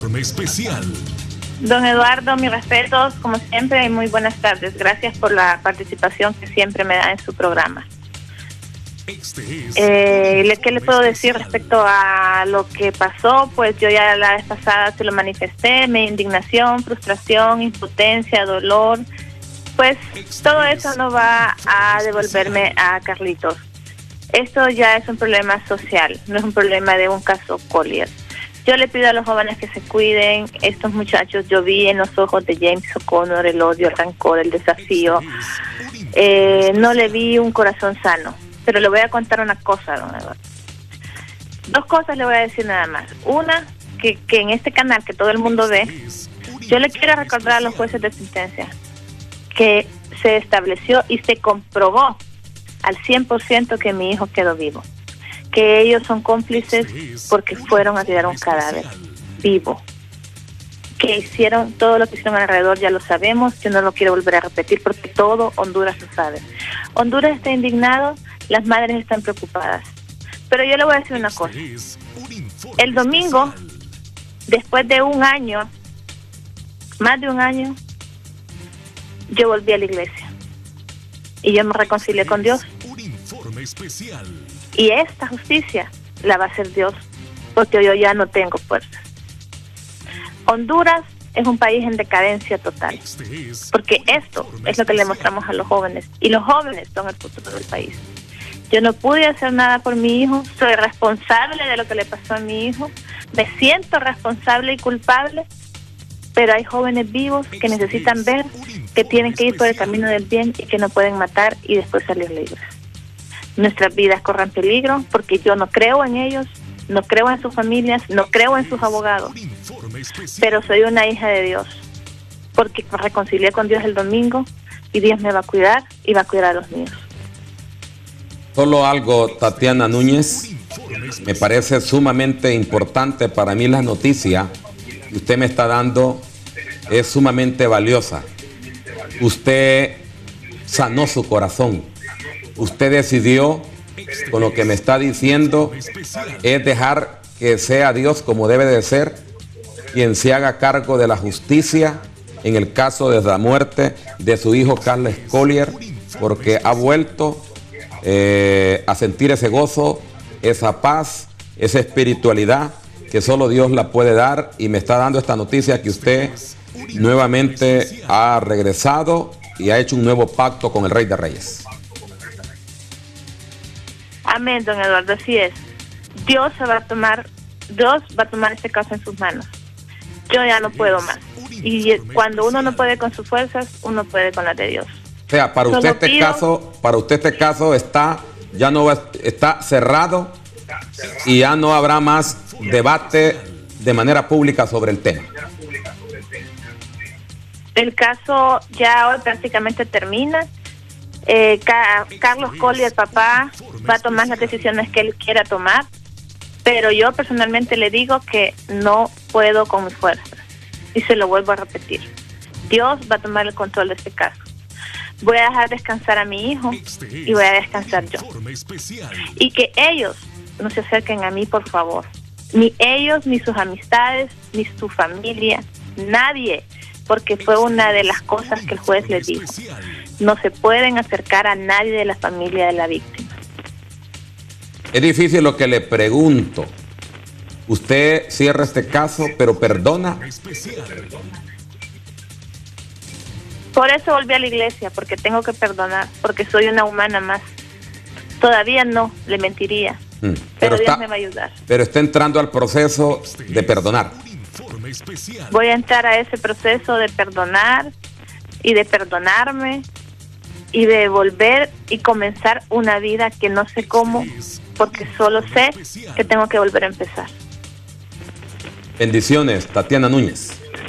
Especial. Don Eduardo, mis respetos, como siempre, y muy buenas tardes. Gracias por la participación que siempre me da en su programa. ¿Qué le puedo decir respecto a lo que pasó? Pues yo ya la vez pasada se lo manifesté, mi indignación, frustración, impotencia, dolor. Pues todo eso no va a devolverme a Carlitos. Esto ya es un problema social, no es un problema de un caso Collier. Yo le pido a los jóvenes que se cuiden. Estos muchachos, yo vi en los ojos de James O'Connor el odio, el rancor, el desafío. No le vi un corazón sano. Pero le voy a contar una cosa, don Eduardo. Dos cosas le voy a decir nada más. Una, que en este canal que todo el mundo ve, yo le quiero recordar a los jueces de sentencia que se estableció y se comprobó al 100% que mi hijo quedó vivo. Que ellos son cómplices porque fueron a tirar un cadáver vivo. Que hicieron todo lo que hicieron alrededor, ya lo sabemos. Yo no lo quiero volver a repetir porque todo Honduras lo sabe. Honduras está indignado, las madres están preocupadas. Pero yo le voy a decir una cosa. El domingo, después de un año, más de un año, yo volví a la iglesia. Y yo me reconcilié con Dios. Y esta justicia la va a hacer Dios, porque yo ya no tengo fuerzas. Honduras es un país en decadencia total, porque esto es lo que le mostramos a los jóvenes, y los jóvenes son el futuro del país. Yo no pude hacer nada por mi hijo, soy responsable de lo que le pasó a mi hijo, me siento responsable y culpable, pero hay jóvenes vivos que necesitan ver que tienen que ir por el camino del bien y que no pueden matar y después salir libres. Nuestras vidas corren peligro porque yo no creo en ellos, no creo en sus familias, no creo en sus abogados, pero soy una hija de Dios porque me reconcilié con Dios el domingo y Dios me va a cuidar y va a cuidar a los míos. Solo algo, Tatiana Núñez, me parece sumamente importante para mí. La noticia que usted me está dando es sumamente valiosa. Usted sanó su corazón. Usted decidió, con lo que me está diciendo, es dejar que sea Dios, como debe de ser, quien se haga cargo de la justicia en el caso de la muerte de su hijo Carles Collier, porque ha vuelto a sentir ese gozo, esa paz, esa espiritualidad que solo Dios la puede dar, y me está dando esta noticia que usted nuevamente ha regresado y ha hecho un nuevo pacto con el Rey de Reyes. Amén, don Eduardo, así es. Dios va a tomar este caso en sus manos. Yo ya no puedo más. Y cuando uno no puede con sus fuerzas, uno puede con las de Dios. O sea, para usted este caso está cerrado y ya no habrá más debate de manera pública sobre el tema. El caso ya hoy prácticamente termina. Carlos Collier, papá, va a tomar las decisiones que él quiera tomar, pero yo personalmente le digo que no puedo con mis fuerzas, y se lo vuelvo a repetir. Dios va a tomar el control de este caso. Voy a dejar descansar a mi hijo y voy a descansar yo, y que ellos no se acerquen a mí, por favor, ni ellos, ni sus amistades, ni su familia, nadie, porque fue una de las cosas que el juez les dijo. No se pueden acercar a nadie de la familia de la víctima. Es difícil lo que le pregunto. Usted cierra este caso, pero perdona. Por eso volví a la iglesia, porque tengo que perdonar, porque soy una humana más. Todavía no, le mentiría, pero Dios me va a ayudar. Pero está entrando al proceso de perdonar. Voy a entrar a ese proceso de perdonar y de perdonarme y de volver y comenzar una vida que no sé cómo, porque solo sé que tengo que volver a empezar. Bendiciones, Tatiana Núñez.